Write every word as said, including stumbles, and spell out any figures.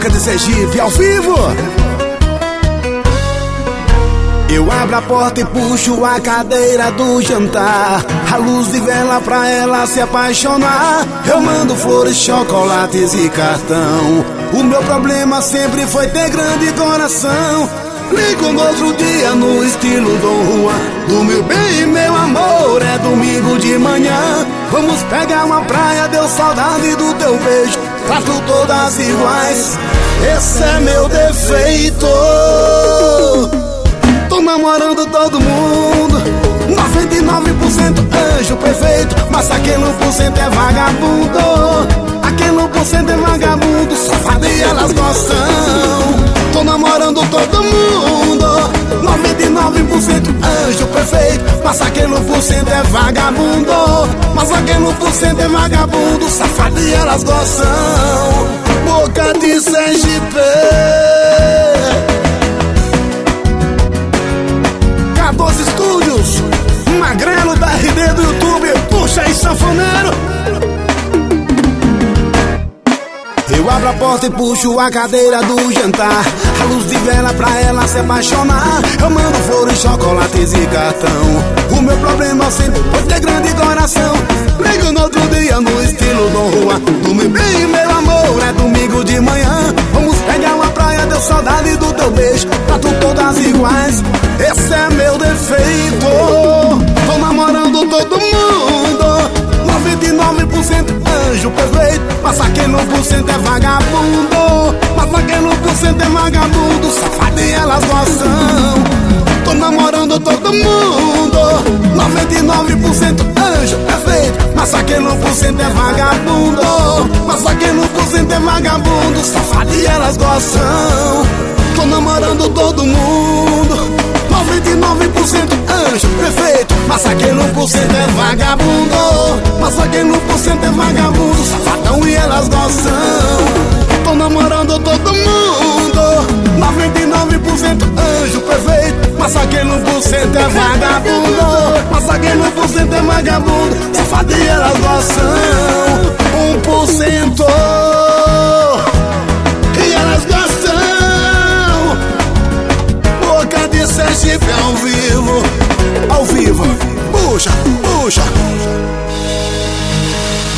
Boca de Sergipe, ao vivo. Eu abro a porta e puxo a cadeira do jantar, a luz de vela pra ela se apaixonar. Eu mando flores, chocolates e cartão. O meu problema sempre foi ter grande coração. Ligo no outro dia no estilo Dom Juan. Do meu bem, meu amor, é domingo de manhã. Vamos pegar uma praia, deu saudade do teu beijo. Trato todas iguais, esse é meu defeito. Tô namorando todo mundo, noventa e nove por cento anjo perfeito, mas aquele um por cento é vagabundo. Aquele um por cento é vagabundo, safado e elas gostam. Tô namorando todo mundo, noventa e nove por cento anjo perfeito, mas aquele um por cento é vagabundo. Mas aquele um por cento é vagabundo, safado e elas gostam. Boca de Sergipe, doze Estúdios, Magrelo da R D do YouTube, puxa aí sanfoneiro. Eu abro a porta e puxo a cadeira do jantar, a luz de vela pra ela se apaixonar. Eu mando flores, chocolates e cartão. O meu problema sempre foi ter grande coração. Ligo no outro dia no estilo Dom Juan. Do meu bem, meu amor, é domingo de manhã. Vamos pegar uma praia, deu saudade do teu beijo. Trato todas iguais, esse é meu defeito. Tô namorando todo mundo, noventa e nove por cento anjo perfeito, mas aquele um por cento é vagabundo. Mas aquele um por cento é vagabundo, safado e elas gostam. Tô namorando todo mundo, noventa e nove por cento anjo perfeito, mas aquele um por cento é vagabundo. Mas aquele um por cento é vagabundo, safado e elas gostam. Tô namorando todo mundo, noventa e nove por cento anjo perfeito, mas aquele um por cento é vagabundo. Mas aquele um por cento é vagabundo, safadão e elas gostam. Tô namorando todo mundo, noventa e nove por cento anjo perfeito, mas aquele um por cento é vagabundo. Mas aquele um por cento é vagabundo, safado e elas gostam. um por cento e elas gostam. Boca de Sergipe ao vivo, ao vivo, puxa, puxa.